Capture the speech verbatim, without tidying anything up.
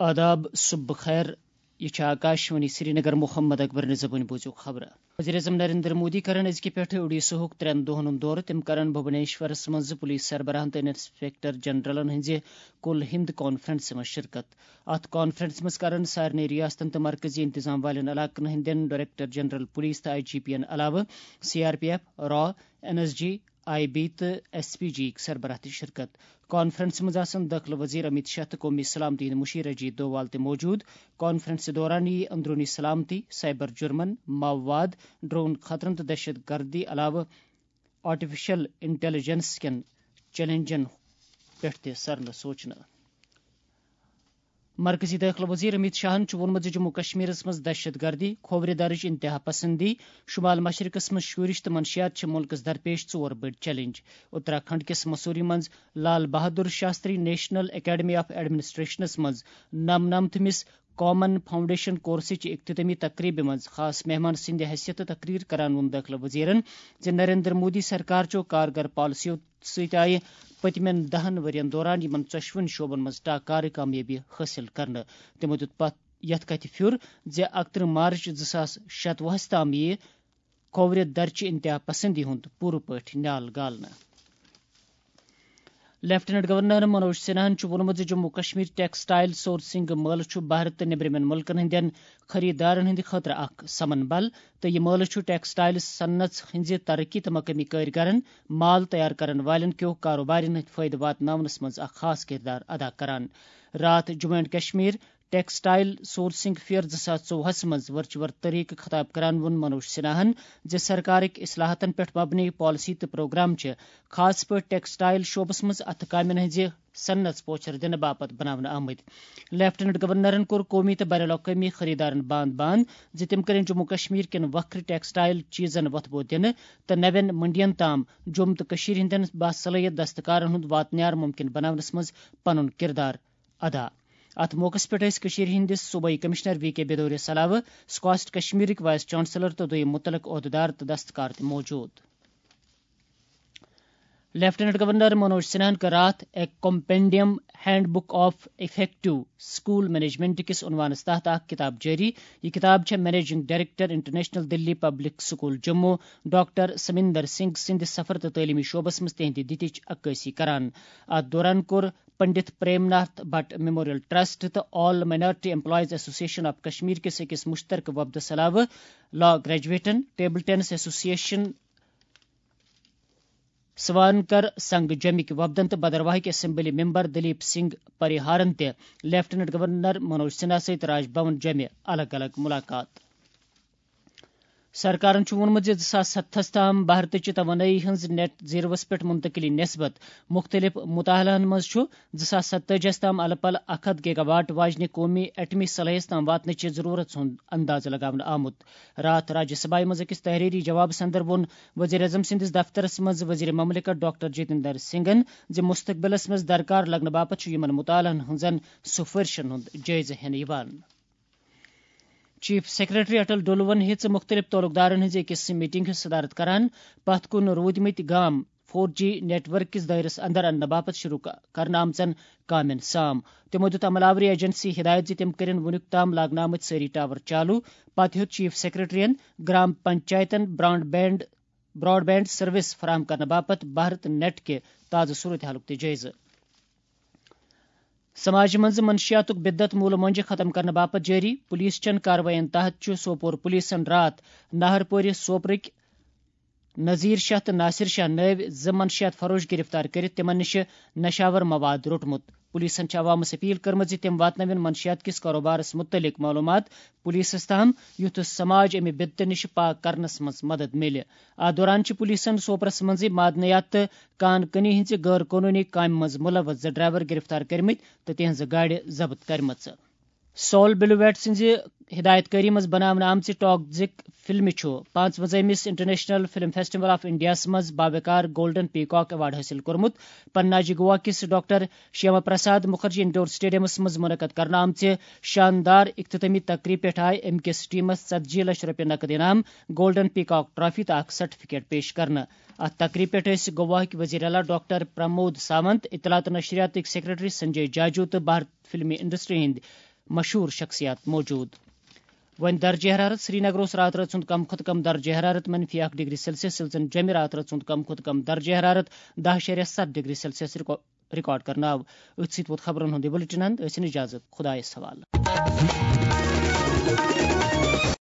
آداب صبح خیر یہ آکاشوانی سری نگر محمد اکبر نظبن بوزو خبر وزیر اعظم نریندر مودی کرن ازکہ پہ اڈیشہ ترین دہن دور تم کرن بھبنیشورس مز پولیس سربراہن تو انسپیکٹر جنرلن ہز کل ہند کانفرنس مز شرکت ات کانفرنس مز کرن سارے ریاستن تو مرکزی انتظام والن علاقن ہندین ڈائریکٹر جنرل پولیس تو آئی جی پی علاوہ سی آر پی ایف را NSG IB تو ایس پی جی سربراہ تہ شرکت کانفرنس مز آسن داخلہ وزیر امت شاہ تو قومی سلامتی مشیر اجیت دووال تہ موجود کانفرنس دوران یہ اندرونی سلامتی سائبر جرمن ماواد ڈرون خطرن تو دہشت گردی علاوہ آرٹیفیشل انٹیلیجنس کن چیلنجن پہ تہ سرن سوچنا مرکزی داخلہ وزیر امت شاہن وونمت جموں کشمیر مز دہشت گردی کھوور درج انتہا پسندی شمال مشرقس مز شورش تو منشیات ملکس درپیش ژور بڑ چیلنج اتراکھنڈ کس مسوری مز Lal Bahadur Shastri National Academy of ایڈمنسٹریشنس مز نمنمتمس کامن فاؤنڈیشن کورسچ اختتامی تقریب مز خاص مہمان سند حیثیت تقریر کران وون داخلہ وزیرن زِ نریندر مودی سرکار چو کارگر پالسیو ست آئی پتمن دہن ورین دوران یمن ژۄشوٕنی شعبن مز ٹاکار کامیابی حاصل کرنے تمو دیت پتھ یتھ کتھ پھر زِ اکترہ مارچ زٕ ساس شتوُہس تام یی کھوورِ درچہ انتہا پسندی ہند پورٕ پٲٹھۍ نیال گالنہٕ لیفٹیننٹ گورنر منوج سنہاہن وونمت زِ جموں کشمیر ٹیکسٹائل سورسنگ مٲلہٕ چھُ بھارت تہٕ نیبرِمٮ۪ن مُلکن ہٕنٛدٮ۪ن خٔریٖدارن ہٕنٛدِ خٲطرٕ اکھ سمن بل تہٕ یہِ مٲلہٕ چھُ ٹیکسٹائل صنعت ہٕنٛزِ ترقی تہٕ مقٲمی کٲرگرن مال تیار کرن والٮ۪ن کیو کاروبارن ہٕنٛدۍ فٲیدٕ واتناونس منٛز اکھ خاص کردار ادا کران راتھ Jammu and Kashmir textile sourcing fair زٕ ساس ژوٚوُہس منٛز ورچوئل طریقہٕ خطاب کران ووٚن منوج سنہاہن زِ سرکارٕکۍ اصلاحاتن پٮ۪ٹھ مبنی پالسی تہٕ پروگرام چھِ خاص پٲٹھۍ ٹیکسٹائل شعبس منٛز اتھٕ کامٮ۪ن ہٕنٛزِ صنعت پوچھر دِنہٕ باپتھ بناونہٕ آمٕتۍ لیفٹیننٹ گورنرن کوٚر قومی تہٕ بین الاقوٲمی خٔریٖدارن بانٛد بانٛد زِ تِم کٔرِن جموں کشمیر کٮ۪ن وکھرٕ ٹیکسٹائل چیٖزن وۄتھٕ دِنہٕ تہٕ نوٮ۪ن منڈین تام جوٚم تہٕ کٔشیٖرِ ہٕنٛدٮ۪ن باصلٲحیت دستکارن ہُنٛد واتنیار مُمکِن بناونس منٛز پنُن کِردار ادا اتھ موقعس پٮ۪ٹھ ٲسۍ کٔشیٖرِ ہٕنٛدِس صوبٲئی کمشنر وی کے بیدورِیس علاوہ سکاسٹ کشمیرٕکۍ وائس چانسلر تہٕ دوٚیِم مُتعلق عہدٕدار تہٕ دستکار تہِ موجود لیفٹیننٹ گورنر منوج سنہاہن کٔر راتھ a compendium handbook of effective school management کس عنوانس تحت اکھ کتاب جاری یہ کتاب چھےٚ managing director international Delhi public school Jammu doctor Samundar Singh سٕنٛدِ سفر تہٕ تعلیمی شعبس منٛز تہنٛدِ دِتِچ عکٲسی کران اتھ دوران کوٚر پنڈت پریم ناتھ بٹ میموریل ٹرسٹ تہٕ all minority employees association of Kashmir کس أکِس مشترکہٕ وفدس علاوہ لا گریجویٹن ٹیبل ٹینس ایسوسیشن سوانکر سنگ جمِکۍ وفدن تہٕ بدرواہٕکۍ اسمبلی ممبر دلیپ سنگھ پریہارن تہِ لیفٹیننٹ گورنر منوج سنہا سۭتۍ راج بھون جمہِ الگ الگ ملاقات سرکارن ووٚنمُت زِ زٕ ساس ستھس تام بھارتٕچہِ توانٲیی ہٕنٛز نیٹ زیروس پٮ۪ٹھ منتقلی نسبت مختلف مطالعاہن منٛز چھُ زٕ ساس ستتٲجیس تام الہٕ پلہٕ اکھ ہتھ گیگا واٹ واجنہِ قومی ایٹمی صلٲحیت تام واتنٕچہِ ضروٗرت ہُنٛد اندازٕ لگاونہٕ آمُت راتھ راجیہ سبھایہ منٛز أکِس تحریری جوابس اندر ووٚن وزیر اعظم سٕنٛدِس دفترس منٛز وزیر مملکت ڈاکٹر جتیندر سنگھن زِ مستقبلس منٛز درکار لگنہٕ باپتھ چھُ یِمن مطالعن ہٕنٛزن سُفٲرشن ہُنٛد جٲیزٕ ہٮ۪نہٕ یِوان چیف سیکرٹری اٹل ڈولوَن ہیٚژ مختلف تعلقدارن ہٕنٛزِ أکِس میٹنگ ہٕنٛز صدارت کران پتھ کُن روٗدمٕتۍ گام فور جی نیٹ ورک کِس دٲیرس اندر اننہٕ باپتھ شروع کرنہٕ آمژن کامٮ۪ن سام تِمو دِیُت عملہ آوری ایجنسی ہدایت زِ تِم کٔرِن وُنیُک تام لاگنہٕ آمٕتۍ سٲری ٹاور چالوٗ پتہٕ ہیوٚت چیف سیکرٹریَن گرام پنچایتن broadband broadband service فراہم کرنہٕ باپتھ بھارت نیٹ کہِ تازٕ صورت حالُک تہِ جٲیزٕ سماج منٛز منشیاتُک بدت موٗلہٕ مۄنجہِ ختم کرنہٕ باپتھ جٲری پُلیٖس چٮ۪ن کاروٲیین تحت چھُ سوپور پُلیٖسن راتھ ناہرپورِ سوپرٕکۍ نذیٖر شاہ تہٕ ناصر شاہ نٲوۍ زٕ منشیات فروش گرفتار کٔرِتھ تِمن نِشہِ نشاور مواد روٚٹمُت پُلیٖسن چھےٚ عوامس اپیل کٔرمٕژ زِ تِم واتناوَن منشیات کِس کاروبارس مُتعلق معلوٗمات پُلیٖسس تام یُتھ سماج امہِ بدتہٕ نِشہِ پاک کرنس منٛز مدد مِلہِ اتھ دوران چھِ پُلیٖسن سوپرس منٛزٕے معدنیات تہٕ کان کنی ہٕنٛزِ غٲر قونوٗنی کامہِ منٛز مُلوث زٕ ڈرائیور گرفتار کٔرمٕتۍ تہٕ تِہنٛزٕ گاڑِ ضبط کٔرمٕژ سال بلویٹ سٕنٛزِ ہدایت کٲری منٛز بناونہٕ آمژِ ٹاکزک فلمہِ چھُ پانٛژوَنٛزٲہمِس انٹرنیشنل فلم فیسٹیول آف انڈیاہس منٛز باوقار گولڈن پیکاک ایوارڈ حٲصِل کوٚرمُت پناجی گوا کِس ڈاکٹر شیاما پرساد مُکھرجی انڈور سٹیڈیمس منٛز مُنعقد کرنہٕ آمژِ شاندار اختتامی تقریب پٮ۪ٹھ آیہِ اَمہِ کِس ٹیٖمس ژتجی لچھ رۄپیہِ نقد انعام گولڈن پیکاک ٹرافی تہٕ اکھ سرٹِفکیٹ پیش کرنہٕ اتھ تقریب پٮ۪ٹھ ٲسۍ گواہٕکۍ وزیر اعلیٰ ڈاکٹر پرمود ساونت اطلاعات تہٕ نشریاتٕکۍ سیکرٹری سنجے جاجو تہٕ بھارت فلمی انڈسٹری ہٕنٛدۍ مشہور شخصیات موجود. ون درجہ حرارت سری نگر رات رات سند کم کھت کم درجہ حرارت منفی اک ڈگری سیلسیس سلزن جمع رات رات سند کم کھت کم درجہ حرارت دہ شیریہ ست ڈگری سیلسیس ریکارڈ کرنا آو. ات ست ووت خبرن ہند بلٹن اند. اجازت خدایس حوالہ.